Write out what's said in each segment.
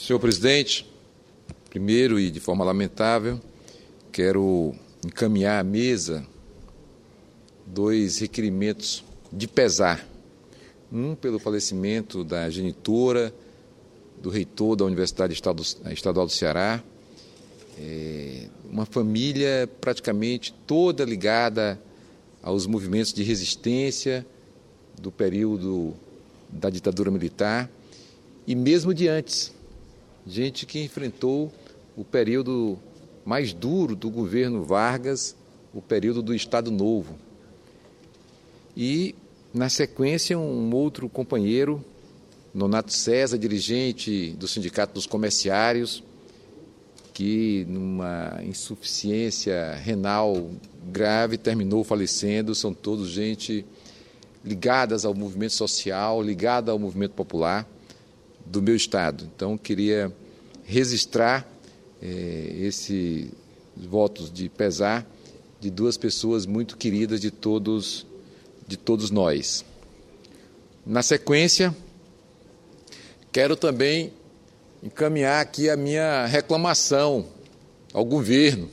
Senhor presidente, primeiro e de forma lamentável, quero encaminhar à mesa dois requerimentos de pesar. Um pelo falecimento da genitora, do reitor da Universidade Estadual do Ceará, uma família praticamente toda ligada aos movimentos de resistência do período da ditadura militar e mesmo de antes, gente que enfrentou o período mais duro do governo Vargas, o período do Estado Novo. E, na sequência, um outro companheiro, Nonato César, dirigente do Sindicato dos Comerciários, que, numa insuficiência renal grave, terminou falecendo. São todos gente ligadas ao movimento social, ligada ao movimento popular do meu estado. Então, queria registrar esses votos de pesar de duas pessoas muito queridas de todos nós. Na sequência, quero também encaminhar aqui a minha reclamação ao governo.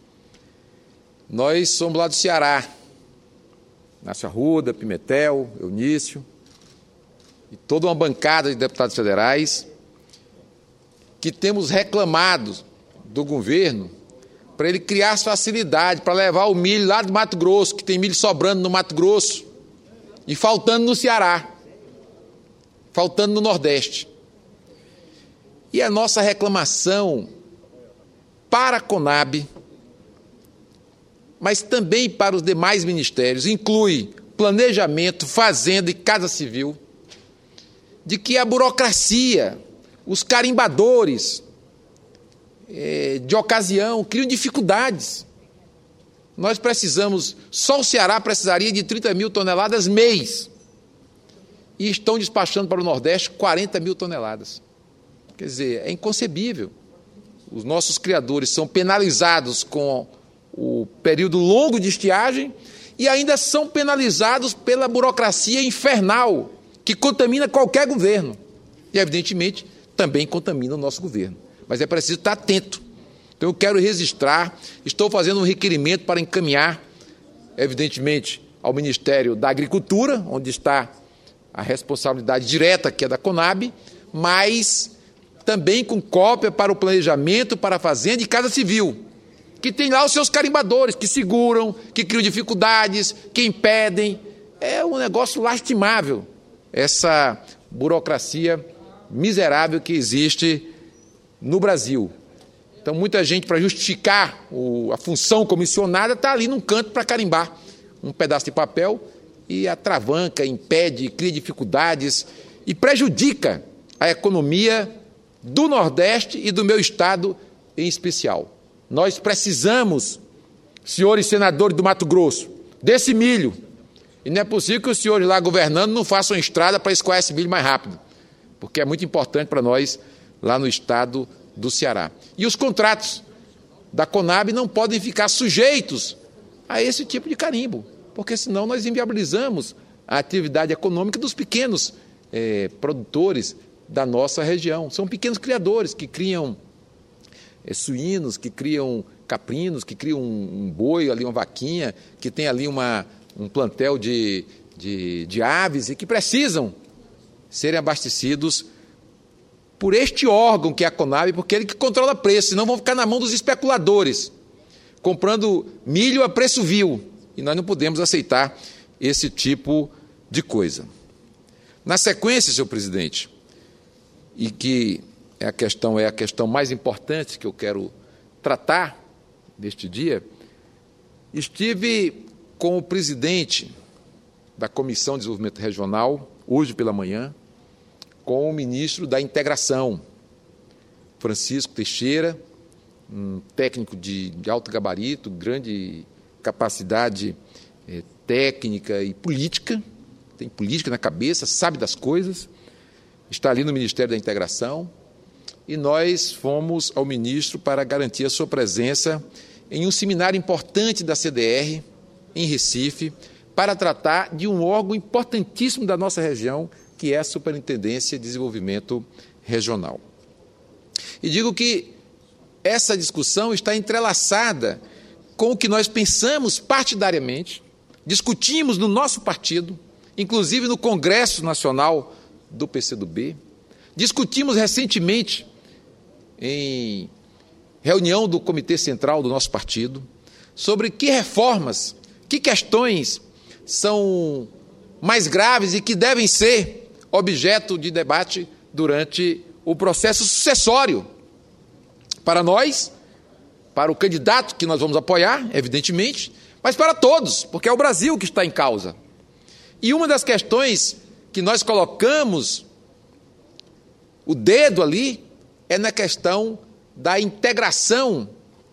Nós somos lá do Ceará, Inácio Arruda, Pimentel, Eunício, e toda uma bancada de deputados federais que temos reclamado do governo para ele criar as facilidades para levar o milho lá do Mato Grosso, que tem milho sobrando no Mato Grosso e faltando no Ceará, faltando no Nordeste. E a nossa reclamação para a Conab, mas também para os demais ministérios, inclui planejamento, fazenda e casa civil, de que a burocracia, os carimbadores de ocasião criam dificuldades. Nós precisamos, só o Ceará precisaria de 30 mil toneladas mês, e estão despachando para o Nordeste 40 mil toneladas. Quer dizer, é inconcebível. Os nossos criadores são penalizados com o período longo de estiagem e ainda são penalizados pela burocracia infernal que contamina qualquer governo. E, evidentemente, também contamina o nosso governo. Mas é preciso estar atento. Então, eu quero registrar, estou fazendo um requerimento para encaminhar, evidentemente, ao Ministério da Agricultura, onde está a responsabilidade direta, que é da Conab, mas também com cópia para o planejamento, para a fazenda e casa civil, que tem lá os seus carimbadores, que seguram, que criam dificuldades, que impedem. É um negócio lastimável, essa burocracia miserável que existe no Brasil. Então, muita gente, para justificar a função comissionada, está ali num canto para carimbar um pedaço de papel e atravanca, impede, cria dificuldades e prejudica a economia do Nordeste e do meu estado em especial. Nós precisamos, senhores senadores do Mato Grosso, desse milho. E não é possível que os senhores lá governando não façam estrada para escoar esse milho mais rápido, porque é muito importante para nós lá no estado do Ceará. E os contratos da Conab não podem ficar sujeitos a esse tipo de carimbo, porque senão nós inviabilizamos a atividade econômica dos pequenos produtores da nossa região. São pequenos criadores que criam suínos, que criam caprinos, que criam um boi, ali uma vaquinha, que tem ali um plantel de aves e que precisam serem abastecidos por este órgão que é a Conab, porque é ele que controla preço, senão vão ficar na mão dos especuladores, comprando milho a preço vil, e nós não podemos aceitar esse tipo de coisa. Na sequência, senhor presidente, e que é a questão mais importante que eu quero tratar neste dia, estive com o presidente da Comissão de Desenvolvimento Regional, hoje pela manhã, com o ministro da Integração, Francisco Teixeira, um técnico de alto gabarito, grande capacidade técnica e política, tem política na cabeça, sabe das coisas, está ali no Ministério da Integração, e nós fomos ao ministro para garantir a sua presença em um seminário importante da CDR, em Recife, para tratar de um órgão importantíssimo da nossa região, que é a Superintendência de Desenvolvimento Regional. E digo que essa discussão está entrelaçada com o que nós pensamos partidariamente, discutimos no nosso partido, inclusive no Congresso Nacional do PCdoB, discutimos recentemente em reunião do Comitê Central do nosso partido, sobre que reformas, que questões são mais graves e que devem ser objeto de debate durante o processo sucessório para nós, para o candidato que nós vamos apoiar, evidentemente, mas para todos, porque é o Brasil que está em causa. E uma das questões que nós colocamos o dedo ali é na questão da integração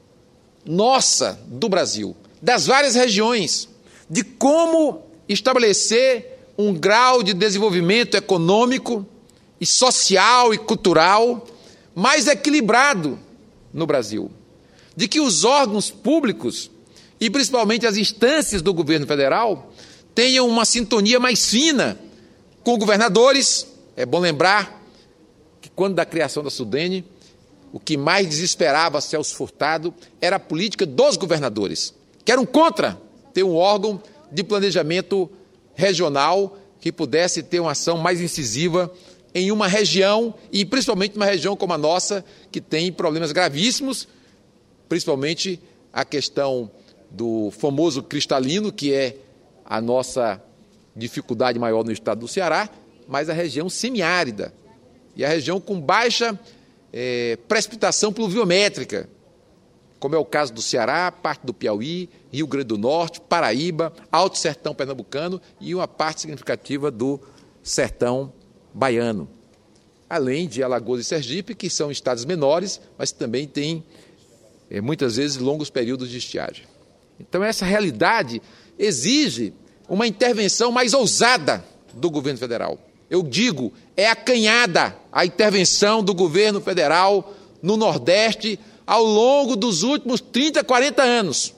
nossa do Brasil, das várias regiões, de como estabelecer um grau de desenvolvimento econômico e social e cultural mais equilibrado no Brasil, de que os órgãos públicos e principalmente as instâncias do governo federal tenham uma sintonia mais fina com governadores. É bom lembrar que quando da criação da Sudene, o que mais desesperava Celso Furtado era a política dos governadores, que eram contra ter um órgão de planejamento regional que pudesse ter uma ação mais incisiva em uma região, e principalmente uma região como a nossa, que tem problemas gravíssimos, principalmente a questão do famoso cristalino, que é a nossa dificuldade maior no estado do Ceará, mas a região semiárida e a região com baixa precipitação pluviométrica, como é o caso do Ceará, parte do Piauí, Rio Grande do Norte, Paraíba, Alto Sertão Pernambucano e uma parte significativa do Sertão Baiano, além de Alagoas e Sergipe, que são estados menores, mas também têm, muitas vezes, longos períodos de estiagem. Então, essa realidade exige uma intervenção mais ousada do governo federal. Eu digo, é acanhada a intervenção do governo federal no Nordeste ao longo dos últimos 30, 40 anos.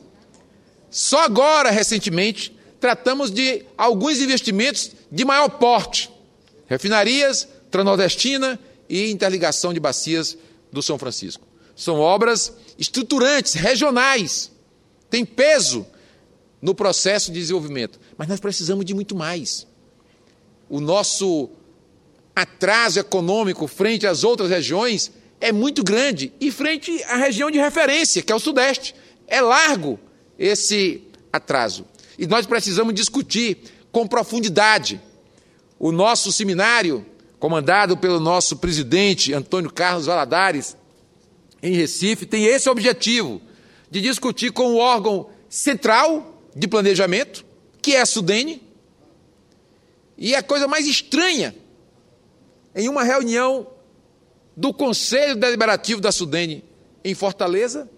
Só agora, recentemente, tratamos de alguns investimentos de maior porte, refinarias, Transnordestina e interligação de bacias do São Francisco. São obras estruturantes, regionais, têm peso no processo de desenvolvimento, mas nós precisamos de muito mais. O nosso atraso econômico frente às outras regiões é muito grande, e frente à região de referência, que é o Sudeste, é largo esse atraso. E nós precisamos discutir com profundidade. O nosso seminário, comandado pelo nosso presidente Antônio Carlos Valadares, em Recife, tem esse objetivo de discutir com o órgão central de planejamento, que é a Sudene, e a coisa mais estranha, em uma reunião do Conselho Deliberativo da Sudene em Fortaleza,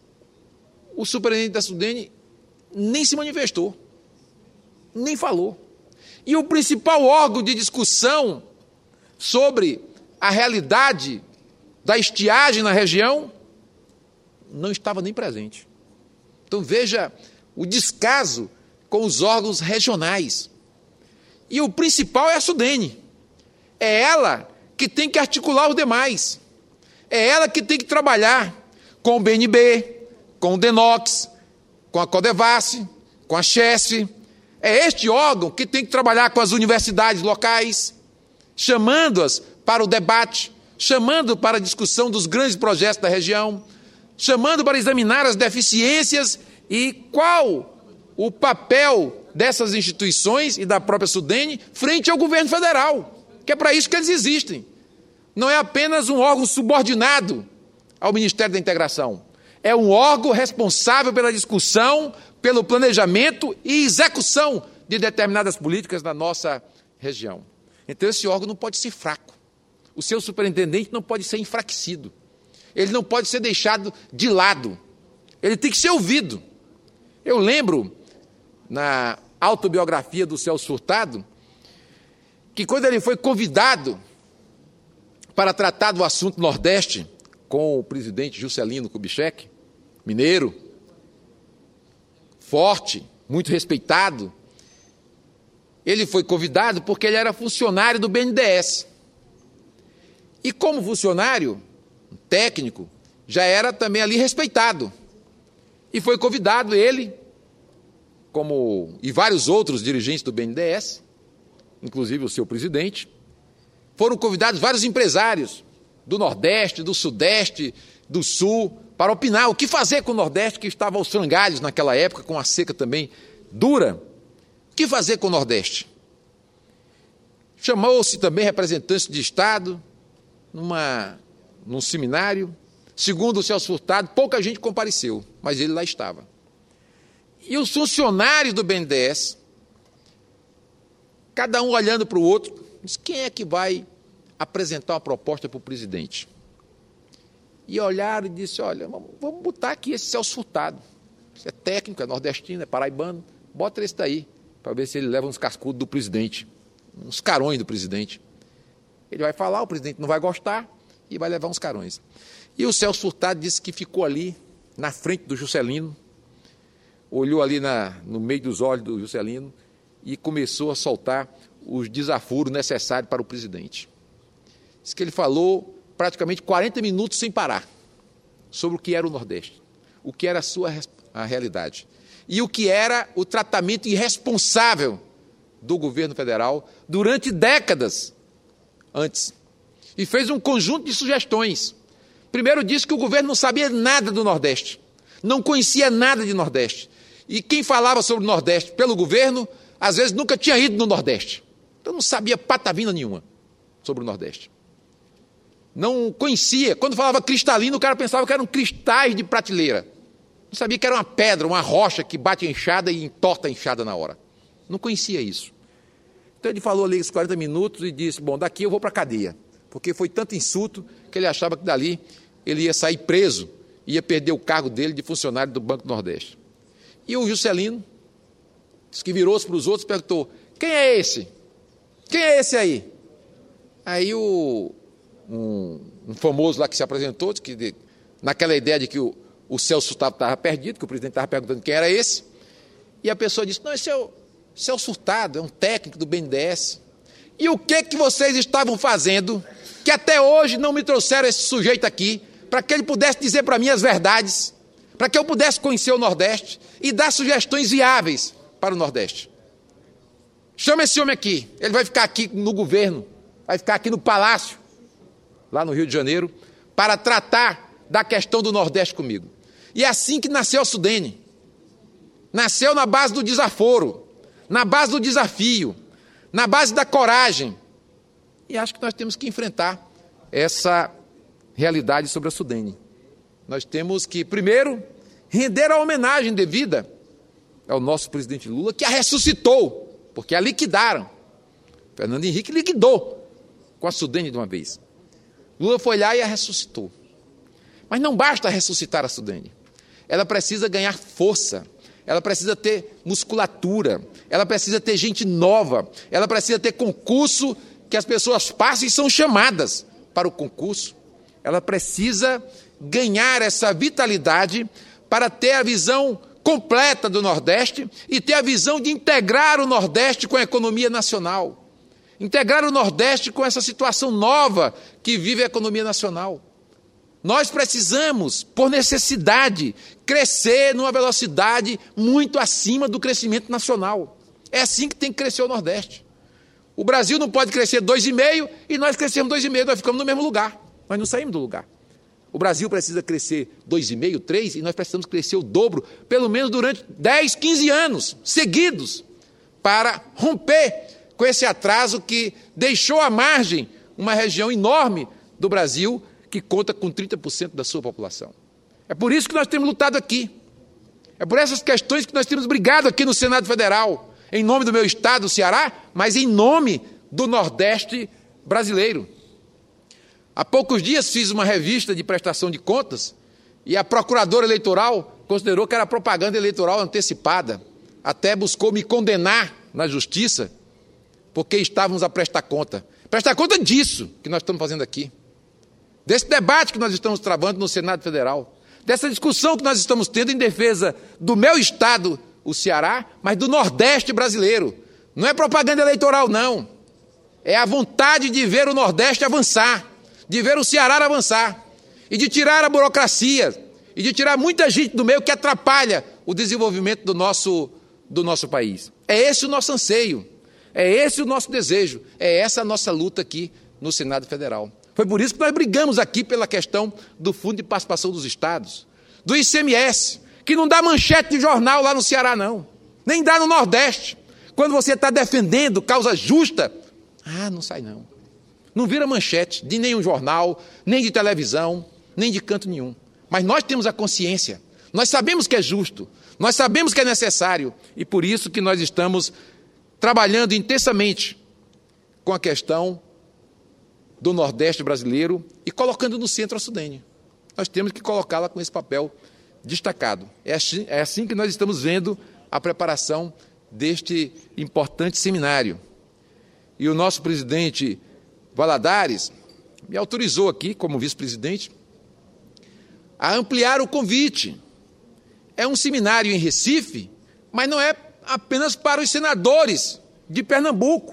o superintendente da Sudene nem se manifestou, nem falou. E o principal órgão de discussão sobre a realidade da estiagem na região não estava nem presente. Então veja o descaso com os órgãos regionais. E o principal é a Sudene. É ela que tem que articular os demais. É ela que tem que trabalhar com o BNB, com o DENOX, com a Codevasf, com a Chesf. É este órgão que tem que trabalhar com as universidades locais, chamando-as para o debate, chamando para a discussão dos grandes projetos da região, chamando para examinar as deficiências e qual o papel dessas instituições e da própria Sudene frente ao governo federal, que é para isso que eles existem. Não é apenas um órgão subordinado ao Ministério da Integração. É um órgão responsável pela discussão, pelo planejamento e execução de determinadas políticas na nossa região. Então, esse órgão não pode ser fraco. O seu superintendente não pode ser enfraquecido. Ele não pode ser deixado de lado. Ele tem que ser ouvido. Eu lembro, na autobiografia do Celso Furtado, que quando ele foi convidado para tratar do assunto Nordeste com o presidente Juscelino Kubitschek, mineiro, forte, muito respeitado, ele foi convidado porque ele era funcionário do BNDES. E como funcionário, técnico, já era também ali respeitado. E foi convidado ele, e vários outros dirigentes do BNDES, inclusive o seu presidente, foram convidados vários empresários do Nordeste, do Sudeste, do Sul, para opinar o que fazer com o Nordeste, que estava aos frangalhos naquela época, com a seca também dura. O que fazer com o Nordeste? Chamou-se também representantes de Estado, num seminário. Segundo o Celso Furtado, pouca gente compareceu, mas ele lá estava. E os funcionários do BNDES, cada um olhando para o outro, disse: quem é que vai apresentar uma proposta para o presidente? E olharam e disse: olha, vamos botar aqui esse Celso Furtado. Isso é técnico, é nordestino, é paraibano, bota esse daí, para ver se ele leva uns cascudos do presidente, uns carões do presidente. Ele vai falar, o presidente não vai gostar e vai levar uns carões. E o Celso Furtado disse que ficou ali, na frente do Juscelino, olhou ali no meio dos olhos do Juscelino e começou a soltar os desaforos necessários para o presidente. Diz que ele falou praticamente 40 minutos sem parar sobre o que era o Nordeste, o que era a realidade e o que era o tratamento irresponsável do governo federal durante décadas antes. E fez um conjunto de sugestões. Primeiro disse que o governo não sabia nada do Nordeste, não conhecia nada de Nordeste. E quem falava sobre o Nordeste pelo governo, às vezes nunca tinha ido no Nordeste. Então não sabia patavina nenhuma sobre o Nordeste. Não conhecia. Quando falava cristalino, o cara pensava que eram cristais de prateleira. Não sabia que era uma pedra, uma rocha que bate a enxada e entorta a enxada na hora. Não conhecia isso. Então ele falou ali os 40 minutos e disse: bom, daqui eu vou para a cadeia. Porque foi tanto insulto que ele achava que dali ele ia sair preso, ia perder o cargo dele de funcionário do Banco do Nordeste. E o Juscelino, que virou-se para os outros e perguntou: quem é esse? Quem é esse aí? Aí um famoso lá que se apresentou, que, naquela ideia de que o Celso estava perdido, que o presidente estava perguntando quem era esse, e a pessoa disse: não, esse é o Celso Furtado, é um técnico do BNDES. E o que vocês estavam fazendo que até hoje não me trouxeram esse sujeito aqui, para que ele pudesse dizer para mim as verdades, para que eu pudesse conhecer o Nordeste e dar sugestões viáveis para o Nordeste? Chama esse homem aqui, ele vai ficar aqui no governo, vai ficar aqui no Palácio, lá no Rio de Janeiro, para tratar da questão do Nordeste comigo. E é assim que nasceu a Sudene. Nasceu na base do desaforo, na base do desafio, na base da coragem. E acho que nós temos que enfrentar essa realidade sobre a Sudene. Nós temos que, primeiro, render a homenagem devida ao nosso presidente Lula, que a ressuscitou, porque a liquidaram. Fernando Henrique liquidou com a Sudene de uma vez. Lula foi lá e a ressuscitou. Mas não basta ressuscitar a Sudene. Ela precisa ganhar força, ela precisa ter musculatura, ela precisa ter gente nova, ela precisa ter concurso que as pessoas passam e são chamadas para o concurso. Ela precisa ganhar essa vitalidade para ter a visão completa do Nordeste e ter a visão de integrar o Nordeste com a economia nacional. Integrar o Nordeste com essa situação nova que vive a economia nacional. Nós precisamos, por necessidade, crescer numa velocidade muito acima do crescimento nacional. É assim que tem que crescer o Nordeste. O Brasil não pode crescer 2,5 e nós crescemos 2,5, nós ficamos no mesmo lugar. Nós não saímos do lugar. O Brasil precisa crescer 2,5, 3 e nós precisamos crescer o dobro, pelo menos durante 10, 15 anos seguidos, para romper com esse atraso que deixou à margem uma região enorme do Brasil que conta com 30% da sua população. É por isso que nós temos lutado aqui. É por essas questões que nós temos brigado aqui no Senado Federal, em nome do meu estado, o Ceará, mas em nome do Nordeste brasileiro. Há poucos dias fiz uma revista de prestação de contas e a procuradora eleitoral considerou que era propaganda eleitoral antecipada, até buscou me condenar na justiça porque estávamos a prestar conta. Prestar conta disso que nós estamos fazendo aqui, desse debate que nós estamos travando no Senado Federal, dessa discussão que nós estamos tendo em defesa do meu estado, o Ceará, mas do Nordeste brasileiro. Não é propaganda eleitoral, não. É a vontade de ver o Nordeste avançar, de ver o Ceará avançar. e de tirar a burocracia, e de tirar muita gente do meio que atrapalha o desenvolvimento do nosso país. É esse o nosso anseio, é esse o nosso desejo, é essa a nossa luta aqui no Senado Federal. Foi por isso que nós brigamos aqui pela questão do Fundo de Participação dos Estados, do ICMS, que não dá manchete de jornal lá no Ceará, não, nem dá no Nordeste. Quando você está defendendo causa justa, não sai não. Não vira manchete de nenhum jornal, nem de televisão, nem de canto nenhum. Mas nós temos a consciência, nós sabemos que é justo, nós sabemos que é necessário, e por isso que nós estamos trabalhando intensamente com a questão do Nordeste brasileiro e colocando no centro a Sudene. Nós temos que colocá-la com esse papel destacado. É assim que nós estamos vendo a preparação deste importante seminário. E o nosso presidente Valadares me autorizou aqui, como vice-presidente, a ampliar o convite. É um seminário em Recife, mas não é apenas para os senadores de Pernambuco.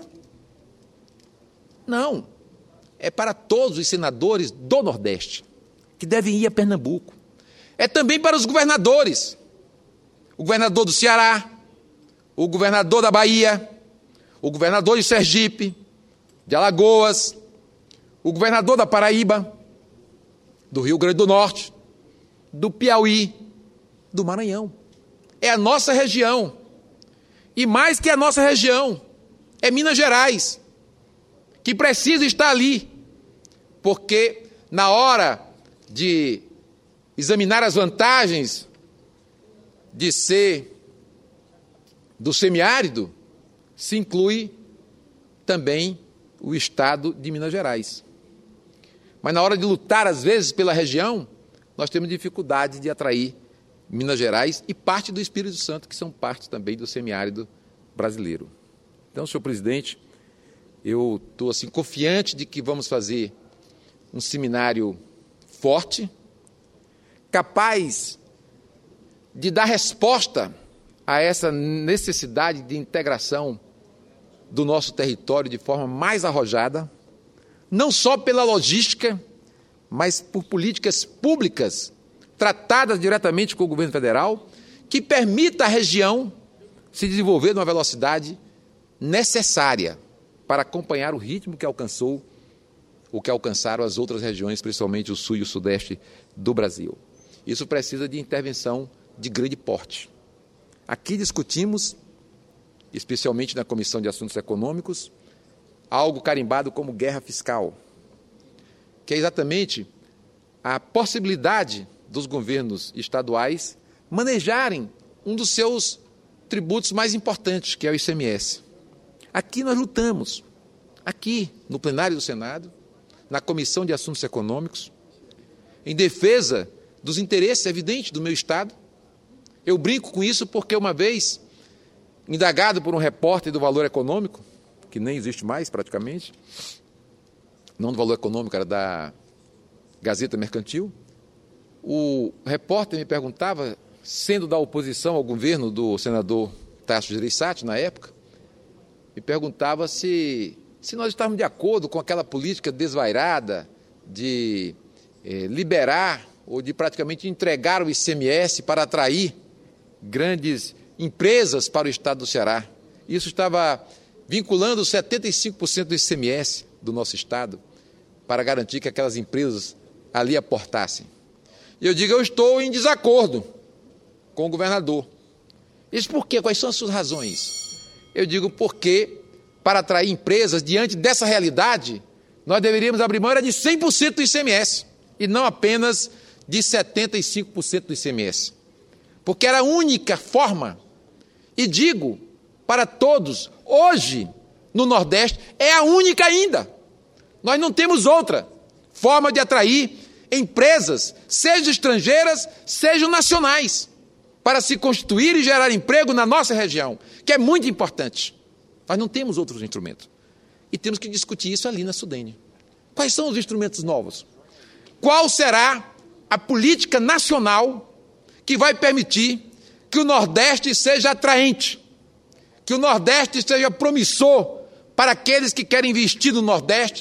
Não, é para todos os senadores do Nordeste, que devem ir a Pernambuco. É também para os governadores, o governador do Ceará, o governador da Bahia, o governador de Sergipe, de Alagoas, o governador da Paraíba, do Rio Grande do Norte, do Piauí, do Maranhão. É a nossa região. E mais que a nossa região, é Minas Gerais, que precisa estar ali, porque na hora de examinar as vantagens de ser do semiárido, se inclui também o estado de Minas Gerais. Mas na hora de lutar, às vezes, pela região, nós temos dificuldade de atrair Minas Gerais e parte do Espírito Santo, que são parte também do semiárido brasileiro. Então, senhor presidente, eu estou assim, confiante de que vamos fazer um seminário forte, capaz de dar resposta a essa necessidade de integração do nosso território de forma mais arrojada, não só pela logística, mas por políticas públicas tratadas diretamente com o governo federal, que permita à região se desenvolver numa velocidade necessária para acompanhar o ritmo que alcançou, o que alcançaram as outras regiões, principalmente o sul e o sudeste do Brasil. Isso precisa de intervenção de grande porte. Aqui discutimos, especialmente na Comissão de Assuntos Econômicos, algo carimbado como guerra fiscal, que é exatamente a possibilidade dos governos estaduais manejarem um dos seus tributos mais importantes, que é o ICMS. Aqui nós lutamos, aqui no plenário do Senado, na Comissão de Assuntos Econômicos, em defesa dos interesses evidentes do meu Estado. Eu brinco com isso porque uma vez, indagado por um repórter do Valor Econômico, que nem existe mais praticamente, não do Valor Econômico, era da Gazeta Mercantil, o repórter me perguntava, sendo da oposição ao governo do senador Tasso Gereissati, na época, me perguntava se nós estávamos de acordo com aquela política desvairada de liberar ou de praticamente entregar o ICMS para atrair grandes empresas para o estado do Ceará. Isso estava vinculando 75% do ICMS do nosso estado para garantir que aquelas empresas ali aportassem. E eu digo, eu estou em desacordo com o governador. Isso por quê? Quais são as suas razões? Eu digo porque, para atrair empresas, diante dessa realidade, nós deveríamos abrir mão de 100% do ICMS, e não apenas de 75% do ICMS. Porque era a única forma, e digo para todos, hoje, no Nordeste, é a única ainda. Nós não temos outra forma de atrair empresas, sejam estrangeiras, sejam nacionais, para se constituir e gerar emprego na nossa região, que é muito importante. Nós não temos outros instrumentos. E temos que discutir isso ali na Sudene. Quais são os instrumentos novos? Qual será a política nacional que vai permitir que o Nordeste seja atraente, que o Nordeste seja promissor para aqueles que querem investir no Nordeste,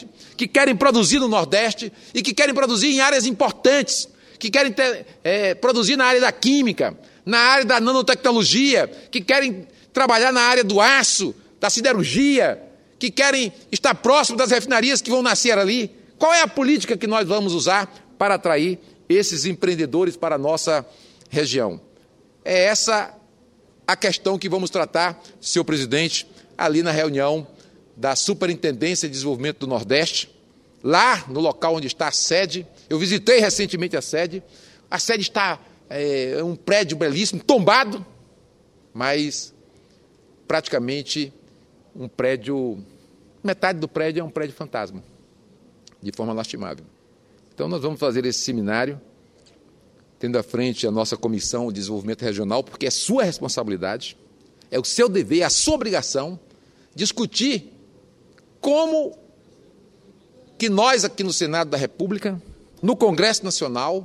que querem produzir no Nordeste e que querem produzir em áreas importantes, que querem produzir na área da química, na área da nanotecnologia, que querem trabalhar na área do aço, da siderurgia, que querem estar próximo das refinarias que vão nascer ali. Qual é a política que nós vamos usar para atrair esses empreendedores para a nossa região? É essa a questão que vamos tratar, senhor presidente, ali na reunião da Superintendência de Desenvolvimento do Nordeste, lá no local onde está a sede. Eu visitei recentemente a sede. A sede está um prédio belíssimo, tombado, mas praticamente um prédio, metade do prédio é um prédio fantasma, de forma lastimável. Então nós vamos fazer esse seminário, tendo à frente a nossa Comissão de Desenvolvimento Regional, porque é sua responsabilidade, é o seu dever, é a sua obrigação discutir como que nós aqui no Senado da República, no Congresso Nacional,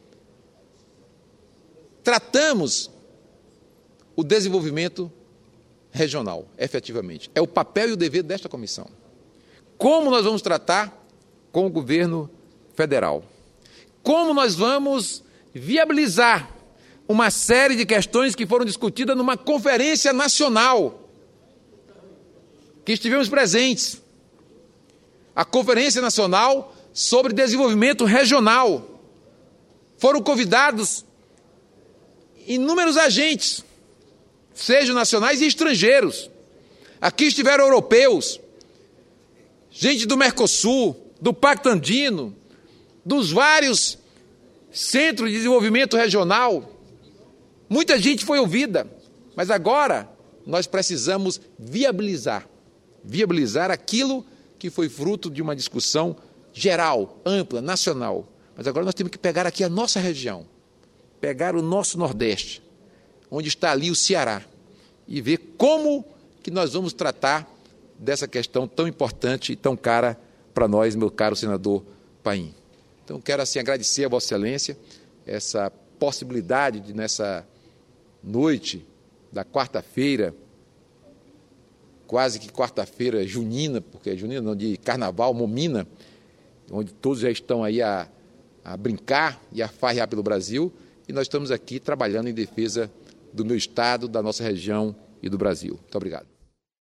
tratamos o desenvolvimento regional, efetivamente. É o papel e o dever desta comissão. Como nós vamos tratar com o governo federal? Como nós vamos viabilizar uma série de questões que foram discutidas numa conferência nacional, que estivemos presentes, a Conferência Nacional sobre Desenvolvimento Regional. Foram convidados inúmeros agentes, sejam nacionais e estrangeiros. Aqui estiveram europeus, gente do Mercosul, do Pacto Andino, dos vários centros de desenvolvimento regional. Muita gente foi ouvida, mas agora nós precisamos viabilizar aquilo que foi fruto de uma discussão geral, ampla, nacional. Mas agora nós temos que pegar aqui a nossa região, pegar o nosso Nordeste, onde está ali o Ceará, e ver como que nós vamos tratar dessa questão tão importante e tão cara para nós, meu caro senador Paim. Então, quero assim agradecer a Vossa Excelência essa possibilidade de, nessa noite da quarta-feira, quase que quarta-feira junina, porque é junina, não, de carnaval, momina, onde todos já estão aí a brincar e a farrear pelo Brasil, e nós estamos aqui trabalhando em defesa do meu estado, da nossa região e do Brasil. Muito obrigado.